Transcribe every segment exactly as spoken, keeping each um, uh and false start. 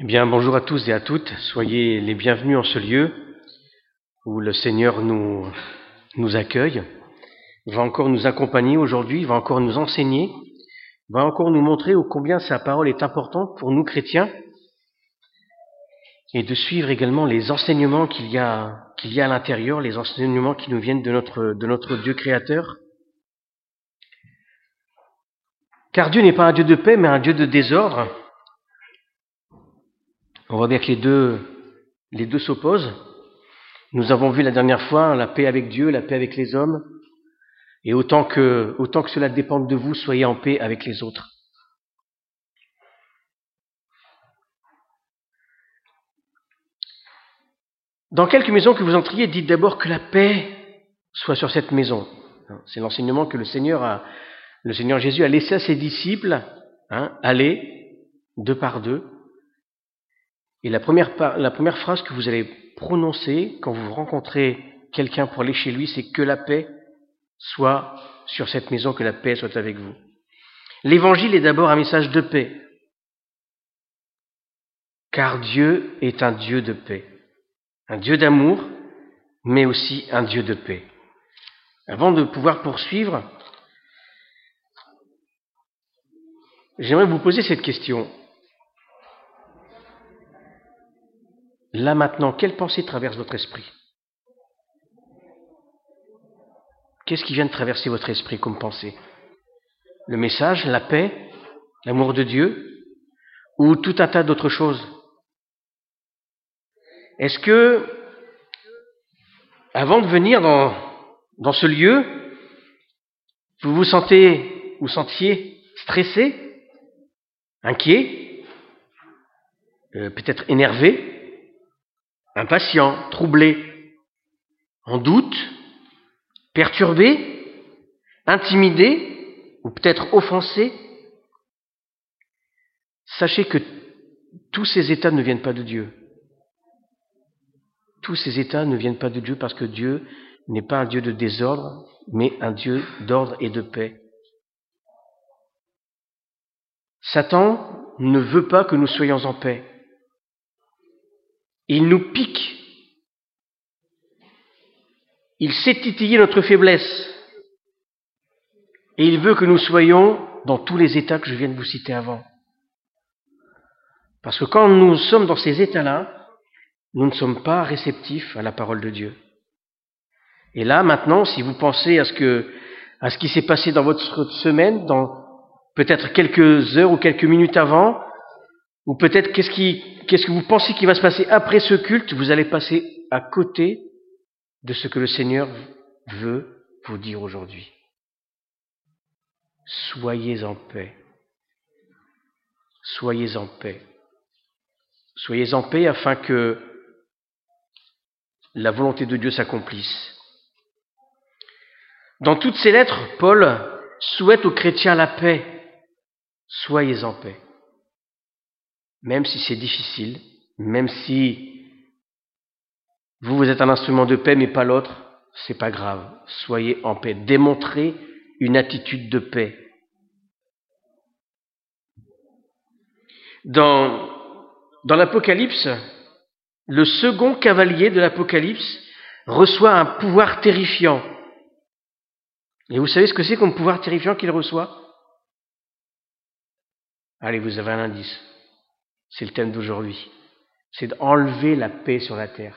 Eh bien, bonjour à tous et à toutes. Soyez les bienvenus en ce lieu où le Seigneur nous, nous accueille, va encore nous accompagner aujourd'hui, va encore nous enseigner, va encore nous montrer ô combien sa parole est importante pour nous chrétiens et de suivre également les enseignements qu'il y a, qu'il y a à l'intérieur, les enseignements qui nous viennent de notre, de notre Dieu créateur. Car Dieu n'est pas un Dieu de paix, mais un Dieu de désordre. On voit bien que les deux, les deux s'opposent. Nous avons vu la dernière fois la paix avec Dieu, la paix avec les hommes. Et autant que, autant que cela dépende de vous, soyez en paix avec les autres. Dans quelque maison que vous entriez, dites d'abord que la paix soit sur cette maison. C'est l'enseignement que le Seigneur a, le Seigneur Jésus a laissé à ses disciples, hein, aller deux par deux. Et la première, la première phrase que vous allez prononcer quand vous rencontrez quelqu'un pour aller chez lui, c'est que la paix soit sur cette maison, que la paix soit avec vous. L'évangile est d'abord un message de paix, car Dieu est un Dieu de paix, un Dieu d'amour, mais aussi un Dieu de paix. Avant de pouvoir poursuivre, j'aimerais vous poser cette question. Là maintenant, quelle pensée traverse votre esprit ? Qu'est-ce qui vient de traverser votre esprit comme pensée ? Le message, la paix, l'amour de Dieu, ou tout un tas d'autres choses ? Est-ce que, avant de venir dans, dans ce lieu, vous vous sentez, vous sentiez stressé, inquiet, euh, peut-être énervé, impatient, troublé, en doute, perturbé, intimidé, ou peut-être offensé? Sachez que tous ces états ne viennent pas de Dieu. Tous ces états ne viennent pas de Dieu parce que Dieu n'est pas un Dieu de désordre, mais un Dieu d'ordre et de paix. Satan ne veut pas que nous soyons en paix. Il nous pique. Il sait titiller notre faiblesse. Et il veut que nous soyons dans tous les états que je viens de vous citer avant. Parce que quand nous sommes dans ces états-là, nous ne sommes pas réceptifs à la parole de Dieu. Et là, maintenant, si vous pensez à ce que, à ce qui s'est passé dans votre semaine, dans peut-être quelques heures ou quelques minutes avant, ou peut-être qu'est-ce qui, qu'est-ce que vous pensez qui va se passer après ce culte, vous allez passer à côté de ce que le Seigneur veut vous dire aujourd'hui. Soyez en paix. Soyez en paix. Soyez en paix afin que la volonté de Dieu s'accomplisse. Dans toutes ces lettres, Paul souhaite aux chrétiens la paix. Soyez en paix. Même si c'est difficile, même si vous, vous êtes un instrument de paix, mais pas l'autre, c'est pas grave. Soyez en paix. Démontrez une attitude de paix. Dans, dans l'Apocalypse, le second cavalier de l'Apocalypse reçoit un pouvoir terrifiant. Et vous savez ce que c'est comme pouvoir terrifiant qu'il reçoit ? Allez, vous avez un indice. C'est le thème d'aujourd'hui. C'est d'enlever la paix sur la terre.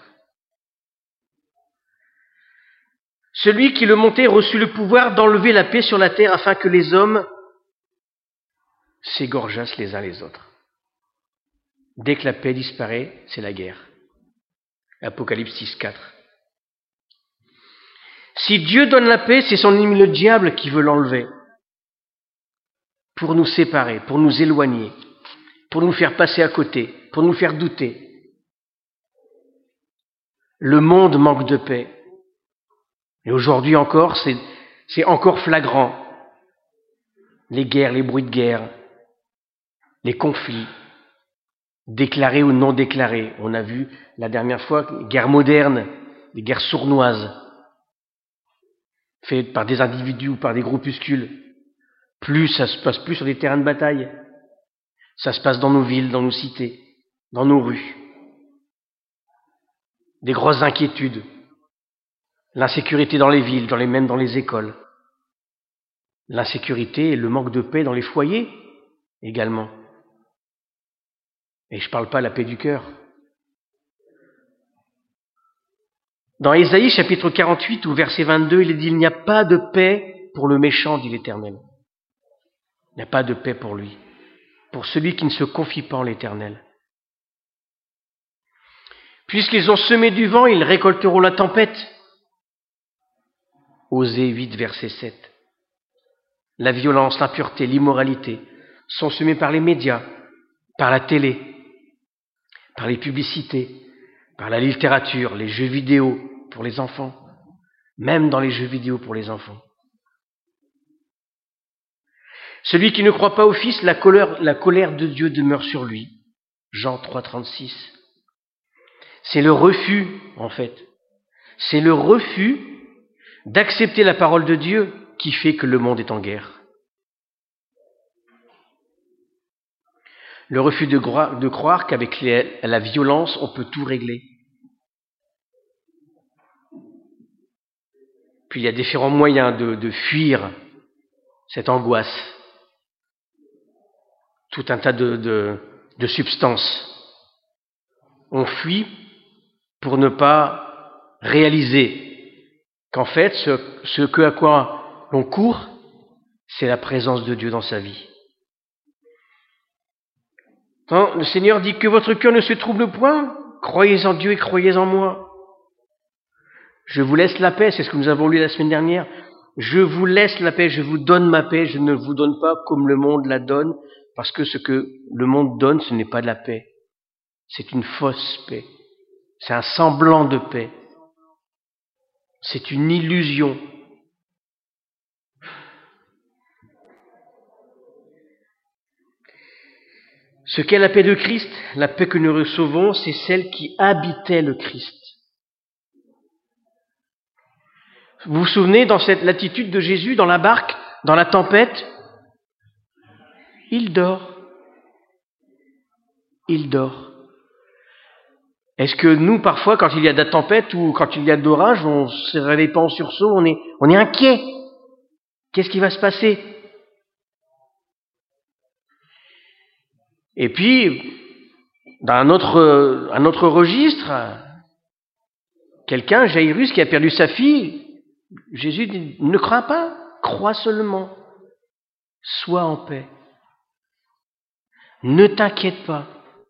Celui qui le montait reçut le pouvoir d'enlever la paix sur la terre afin que les hommes s'égorgeassent les uns les autres. Dès que la paix disparaît, c'est la guerre. Apocalypse six, quatre. Si Dieu donne la paix, c'est son ennemi le diable qui veut l'enlever. Pour nous séparer, pour nous éloigner, pour nous faire passer à côté, pour nous faire douter. Le monde manque de paix. Et aujourd'hui encore, c'est, c'est encore flagrant. Les guerres, les bruits de guerre, les conflits, déclarés ou non déclarés. On a vu la dernière fois, guerres modernes, des guerres sournoises, faites par des individus ou par des groupuscules. Plus ça se passe plus sur des terrains de bataille. Ça se passe dans nos villes, dans nos cités. dans nos rues, des grosses inquiétudes, l'insécurité dans les villes, dans les, même dans les écoles, l'insécurité et le manque de paix dans les foyers également. Et je ne parle pas de la paix du cœur. Dans Ésaïe chapitre quarante-huit, au verset vingt-deux, il est dit « Il n'y a pas de paix pour le méchant, dit l'Éternel. » Il n'y a pas de paix pour lui, pour celui qui ne se confie pas en l'Éternel. Puisqu'ils ont semé du vent, ils récolteront la tempête. Osée huit, verset sept. La violence, l'impureté, l'immoralité sont semés par les médias, par la télé, par les publicités, par la littérature, les jeux vidéo pour les enfants, même dans les jeux vidéo pour les enfants. Celui qui ne croit pas au Fils, la colère, la colère de Dieu demeure sur lui. Jean trois, trente-six. C'est le refus, en fait. C'est le refus d'accepter la parole de Dieu qui fait que le monde est en guerre. Le refus de, gro- de croire qu'avec les, la violence, on peut tout régler. Puis il y a différents moyens de, de fuir cette angoisse. Tout un tas de, de, de substances. On fuit pour ne pas réaliser qu'en fait, ce, ce que à quoi l'on court, c'est la présence de Dieu dans sa vie. Quand le Seigneur dit que votre cœur ne se trouble point, croyez en Dieu et croyez en moi. Je vous laisse la paix, c'est ce que nous avons lu la semaine dernière. Je vous laisse la paix, je vous donne ma paix, je ne vous donne pas comme le monde la donne, parce que ce que le monde donne, ce n'est pas de la paix. C'est une fausse paix. C'est un semblant de paix. C'est une illusion. Ce qu'est la paix de Christ, la paix que nous recevons, c'est celle qui habitait le Christ. Vous vous souvenez, dans cette l'attitude de Jésus, dans la barque, dans la tempête, il dort. Il dort. Est-ce que nous, parfois, quand il y a de la tempête ou quand il y a de l'orage, on ne se réveille pas en sursaut, on est, on est inquiet? Qu'est-ce qui va se passer? Et puis, dans un autre, un autre registre, quelqu'un, Jairus, qui a perdu sa fille, Jésus dit, ne crains pas, crois seulement, sois en paix. Ne t'inquiète pas.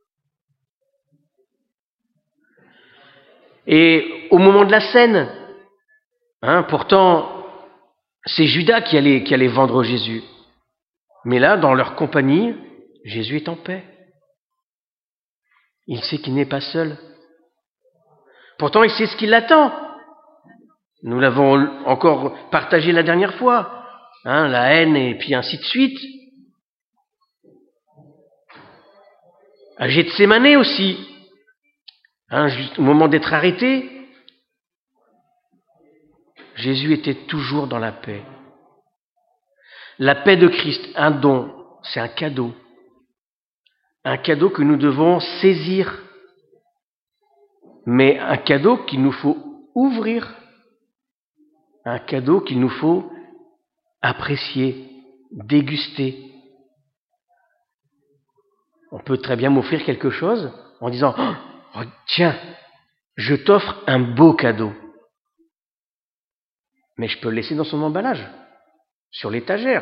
Et au moment de la scène, hein, pourtant, c'est Judas qui allait, qui allait vendre Jésus. Mais là, dans leur compagnie, Jésus est en paix. Il sait qu'il n'est pas seul. Pourtant, il sait ce qui l'attend. Nous l'avons encore partagé la dernière fois. Hein, la haine et puis ainsi de suite. À Gethsémanée aussi. Hein, juste au moment d'être arrêté, Jésus était toujours dans la paix. La paix de Christ, un don, c'est un cadeau. Un cadeau que nous devons saisir, mais un cadeau qu'il nous faut ouvrir, un cadeau qu'il nous faut apprécier, déguster. On peut très bien m'offrir quelque chose en disant « Oh, tiens, je t'offre un beau cadeau ». Mais je peux le laisser dans son emballage, sur l'étagère.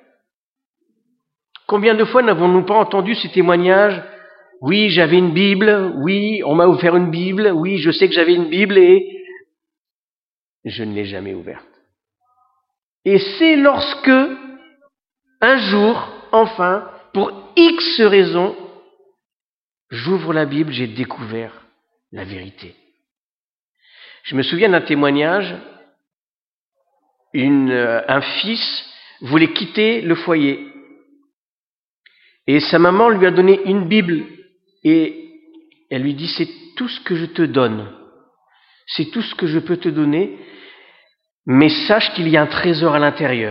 Combien de fois n'avons-nous pas entendu ces témoignages? Oui, j'avais une Bible, oui, on m'a offert une Bible, oui, je sais que j'avais une Bible et je ne l'ai jamais ouverte. Et c'est lorsque, un jour, enfin, pour X raisons, j'ouvre la Bible, j'ai découvert la vérité. Je me souviens d'un témoignage, une, un fils voulait quitter le foyer. Et sa maman lui a donné une Bible et elle lui dit « C'est tout ce que je te donne, c'est tout ce que je peux te donner, mais sache qu'il y a un trésor à l'intérieur. »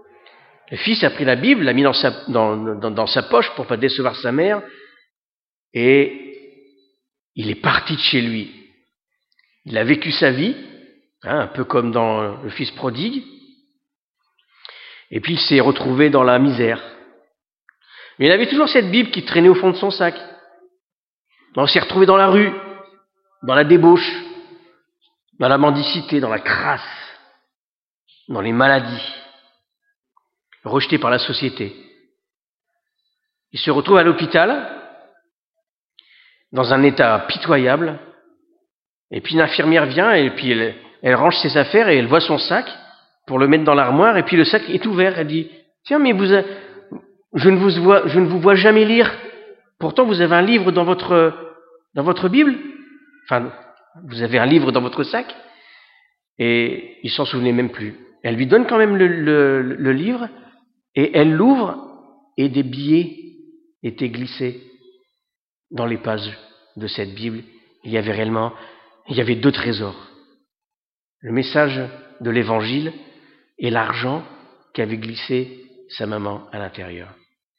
Le fils a pris la Bible, l'a mis dans sa, dans, dans, dans sa poche pour ne pas décevoir sa mère et il est parti de chez lui. Il a vécu sa vie, hein, un peu comme dans le fils prodigue, et puis il s'est retrouvé dans la misère. Mais il avait toujours cette Bible qui traînait au fond de son sac. On s'est retrouvé dans la rue, dans la débauche, dans la mendicité, dans la crasse, dans les maladies, rejeté par la société. Il se retrouve à l'hôpital, dans un état pitoyable, et puis une infirmière vient, et puis elle, elle range ses affaires, et elle voit son sac pour le mettre dans l'armoire, et puis le sac est ouvert. Elle dit « Tiens, mais vous, je ne vous vois, je ne vous vois jamais lire. Pourtant, vous avez un livre dans votre, dans votre Bible. Enfin, vous avez un livre dans votre sac. » Et il s'en souvenait même plus. Elle lui donne quand même le, le, le livre, et elle l'ouvre, et des billets étaient glissés dans les pages de cette Bible. Il y avait réellement, il y avait deux trésors. Le message de l'Évangile et l'argent qu'avait glissé sa maman à l'intérieur.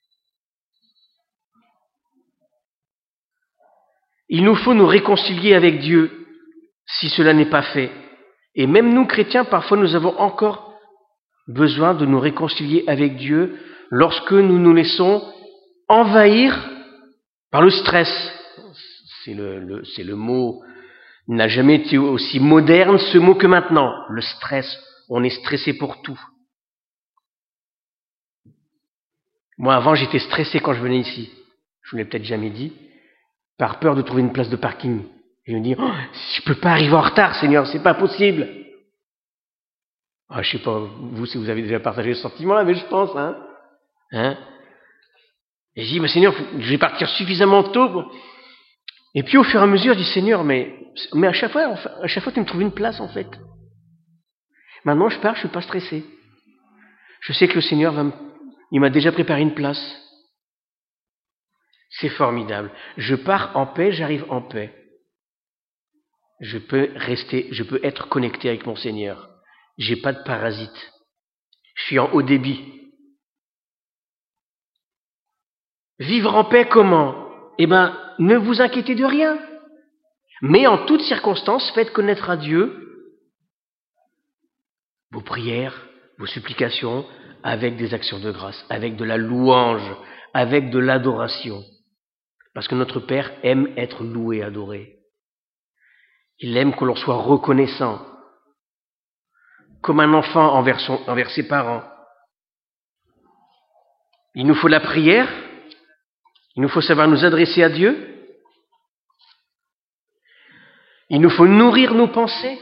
Il nous faut nous réconcilier avec Dieu si cela n'est pas fait. Et même nous, chrétiens, parfois nous avons encore besoin de nous réconcilier avec Dieu lorsque nous nous laissons envahir par le stress. C'est le, le, c'est le mot, il n'a jamais été aussi moderne ce mot que maintenant. Le stress, on est stressé pour tout. Moi avant j'étais stressé quand je venais ici, je vous l'ai peut-être jamais dit, par peur de trouver une place de parking. Je me dis, oh, je peux pas arriver en retard, Seigneur, c'est pas possible. Ah, je sais pas, vous, si vous avez déjà partagé ce sentiment-là, mais je pense, hein. hein et je dis, mais Seigneur, je vais partir suffisamment tôt. Pour... Et puis, au fur et à mesure, je dis, Seigneur, mais, mais à chaque fois, à chaque fois, tu me trouves une place, en fait. Maintenant, je pars, je suis pas stressé. Je sais que le Seigneur va me, il m'a déjà préparé une place. C'est formidable. Je pars en paix, j'arrive en paix. Je peux rester, je peux être connecté avec mon Seigneur. J'ai pas de parasite. Je suis en haut débit. Vivre en paix comment? Eh ben, ne vous inquiétez de rien. Mais en toutes circonstances, faites connaître à Dieu vos prières, vos supplications, avec des actions de grâce, avec de la louange, avec de l'adoration. Parce que notre Père aime être loué, adoré. Il aime que l'on soit reconnaissant, comme un enfant envers, son, envers ses parents. Il nous faut la prière, il nous faut savoir nous adresser à Dieu, il nous faut nourrir nos pensées,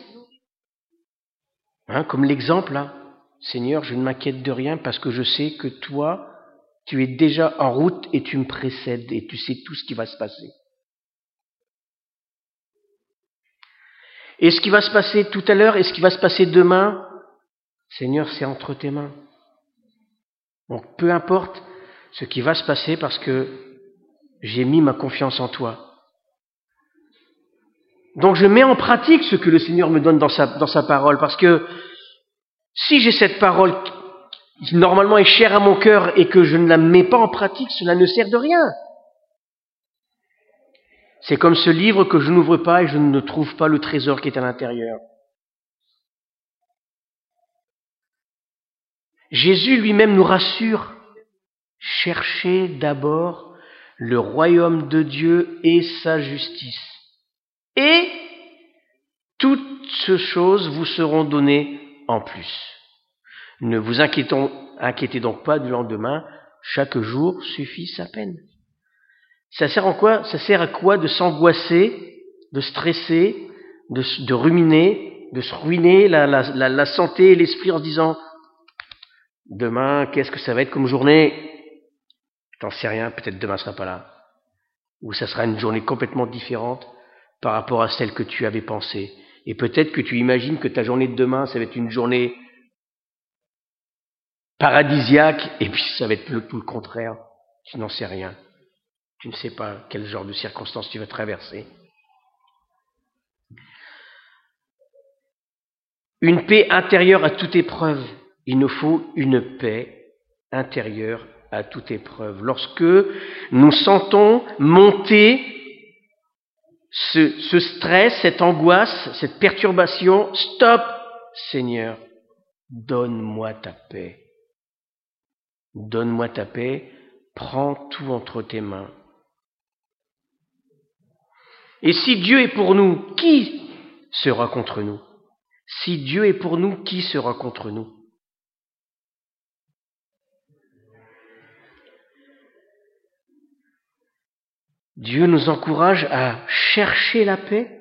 hein, comme l'exemple là. Seigneur, je ne m'inquiète de rien parce que je sais que toi, tu es déjà en route et tu me précèdes et tu sais tout ce qui va se passer. Et ce qui va se passer tout à l'heure et ce qui va se passer demain, Seigneur, c'est entre tes mains. Donc peu importe ce qui va se passer parce que j'ai mis ma confiance en toi. Donc je mets en pratique ce que le Seigneur me donne dans sa, dans sa parole, parce que si j'ai cette parole qui normalement est chère à mon cœur et que je ne la mets pas en pratique, cela ne sert de rien. C'est comme ce livre que je n'ouvre pas et je ne trouve pas le trésor qui est à l'intérieur. Jésus lui-même nous rassure. Cherchez d'abord le royaume de Dieu et sa justice. Et toutes ces choses vous seront données en plus. Ne vous inquiétons, inquiétez donc pas du lendemain. Chaque jour suffit sa peine. Ça sert en quoi? Ça sert à quoi de s'angoisser, de stresser, de, de ruminer, de se ruiner la, la, la, la santé et l'esprit en se disant demain, qu'est-ce que ça va être comme journée? J'en sais rien, peut-être demain ne sera pas là. Ou ça sera une journée complètement différente par rapport à celle que tu avais pensée. Et peut-être que tu imagines que ta journée de demain, ça va être une journée paradisiaque, et puis ça va être tout le contraire. Tu n'en sais rien. Tu ne sais pas quel genre de circonstances tu vas traverser. Une paix intérieure à toute épreuve. Il nous faut une paix intérieure à toute épreuve. Lorsque nous sentons monter ce, ce stress, cette angoisse, cette perturbation, stop, Seigneur, donne-moi ta paix. Donne-moi ta paix, prends tout entre tes mains. Et si Dieu est pour nous, qui sera contre nous? Si Dieu est pour nous, qui sera contre nous? Dieu nous encourage à chercher la paix,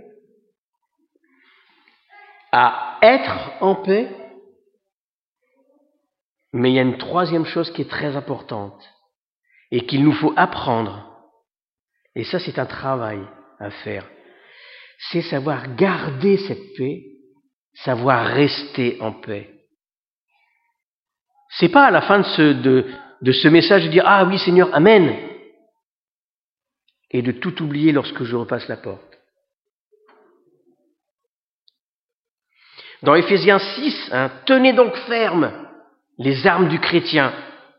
à être en paix, mais il y a une troisième chose qui est très importante et qu'il nous faut apprendre, et ça c'est un travail à faire, c'est savoir garder cette paix, savoir rester en paix. C'est pas à la fin de ce, de, de ce message de dire « Ah oui Seigneur, Amen !» et de tout oublier lorsque je repasse la porte. Dans Éphésiens six, hein, tenez donc ferme les armes du chrétien.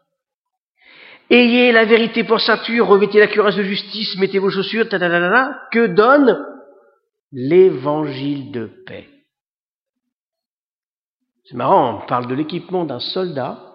Ayez la vérité pour ceinture, revêtez la cuirasse de justice, mettez vos chaussures, tadadadada, que donne l'évangile de paix. C'est marrant, on parle de l'équipement d'un soldat,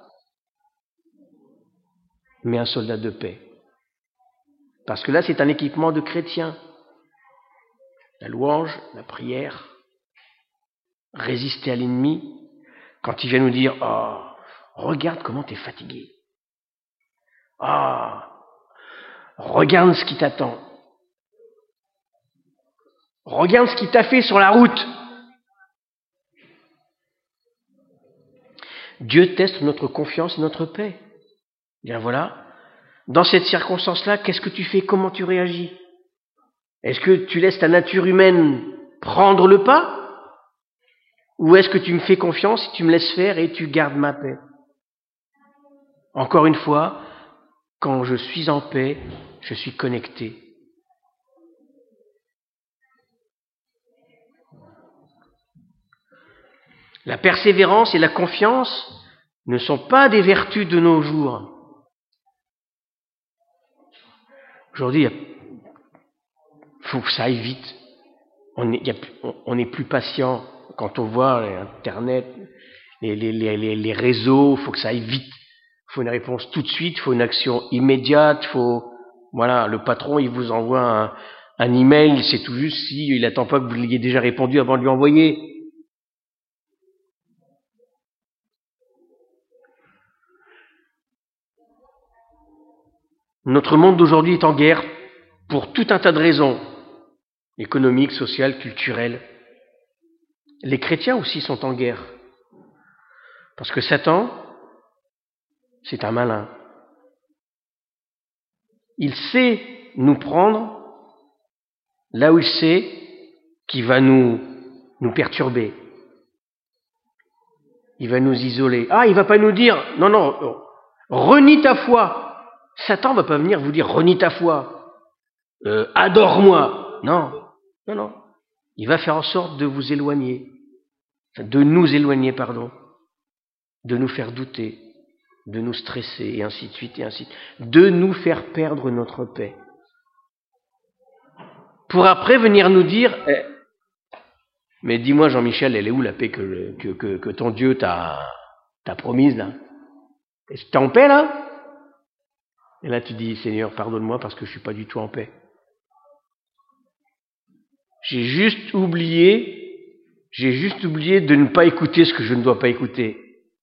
mais un soldat de paix. Parce que là, c'est un équipement de chrétien. La louange, la prière, résister à l'ennemi. Quand il vient nous dire « Oh, regarde comment tu es fatigué. Oh, regarde ce qui t'attend. Regarde ce qu'il t'a fait sur la route. » Dieu teste notre confiance et notre paix. Bien voilà. Dans cette circonstance-là, qu'est-ce que tu fais? Comment tu réagis? Est-ce que tu laisses ta nature humaine prendre le pas? Ou est-ce que tu me fais confiance, tu me laisses faire et tu gardes ma paix? Encore une fois, quand je suis en paix, je suis connecté. La persévérance et la confiance ne sont pas des vertus de nos jours. Aujourd'hui, il faut que ça aille vite. On n'est plus patient. Quand on voit Internet, les, les, les, les réseaux, il faut que ça aille vite. Il faut une réponse tout de suite, il faut une action immédiate. Faut, voilà, le patron, il vous envoie un, un email, c'est tout juste si il n'attend pas que vous l'ayez déjà répondu avant de lui envoyer. Notre monde d'aujourd'hui est en guerre pour tout un tas de raisons, économiques, sociales, culturelles. Les chrétiens aussi sont en guerre, parce que Satan, c'est un malin. Il sait nous prendre là où il sait qu'il va nous, nous perturber. Il va nous isoler. Ah, il ne va pas nous dire, non, non, renie ta foi. Satan ne va pas venir vous dire, renie ta foi, euh, adore-moi. Non, non, non. Il va faire en sorte de vous éloigner, de nous éloigner, pardon, de nous faire douter, de nous stresser, et ainsi de suite, et ainsi de suite, de nous faire perdre notre paix. Pour après venir nous dire, eh, mais dis-moi Jean-Michel, elle est où la paix que, que, que, que ton Dieu t'a, t'a promise là? Est-ce que t'es en paix là? Et là tu dis, Seigneur, pardonne-moi parce que je ne suis pas du tout en paix. J'ai juste oublié, j'ai juste oublié de ne pas écouter ce que je ne dois pas écouter.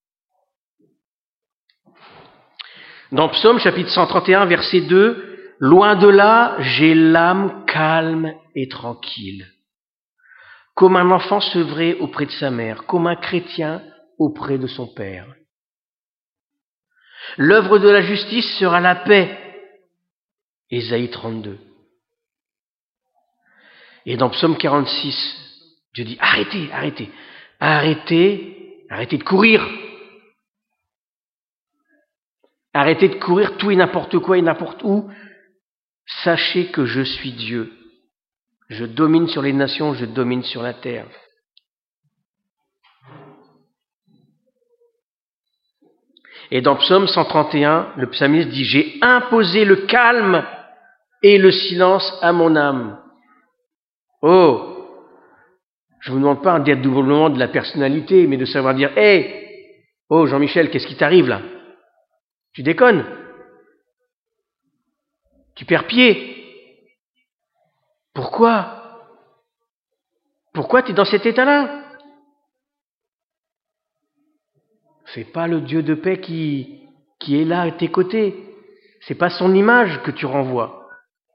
Dans Psaume chapitre cent trente et un, verset deux, « Loin de là, j'ai l'âme calme et tranquille, comme un enfant sevré auprès de sa mère, comme un chrétien auprès de son père. L'œuvre de la justice sera la paix. » Ésaïe trente-deux. Et dans Psaume quarante-six, Dieu dit, arrêtez, arrêtez, arrêtez, arrêtez de courir. Arrêtez de courir tout et n'importe quoi et n'importe où. Sachez que je suis Dieu. Je domine sur les nations, je domine sur la terre. Et dans Psaume cent trente et un, le psalmiste dit « J'ai imposé le calme et le silence à mon âme. » Oh, je ne vous demande pas un dédoublement de la personnalité, mais de savoir dire « Hé, hey, oh Jean-Michel, qu'est-ce qui t'arrive là? Tu déconnes? Tu perds pied. Pourquoi? Pourquoi tu es dans cet état-là? C'est pas le Dieu de paix qui, qui est là à tes côtés. C'est pas son image que tu renvoies. »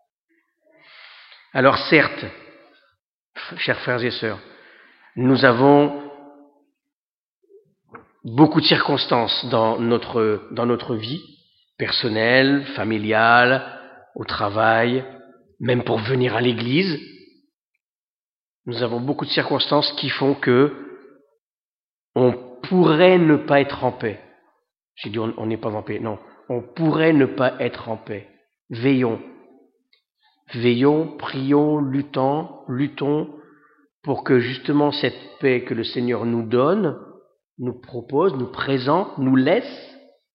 Alors certes, chers frères et sœurs, nous avons beaucoup de circonstances dans notre, dans notre vie, personnelle, familiale, au travail, même pour venir à l'église. Nous avons beaucoup de circonstances qui font que on pourrait ne pas être en paix. J'ai dit on n'est pas en paix, non. On pourrait ne pas être en paix. Veillons. Veillons, prions, luttons, luttons pour que justement cette paix que le Seigneur nous donne, nous propose, nous présente, nous laisse,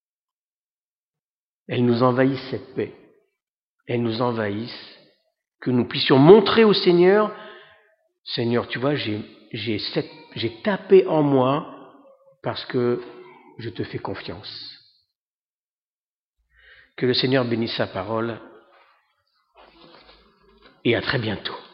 elle nous envahisse cette paix. Elle nous envahisse, que nous puissions montrer au Seigneur, Seigneur, tu vois, j'ai, j'ai, cette, j'ai tapé en moi parce que je te fais confiance. Que le Seigneur bénisse sa parole et à très bientôt.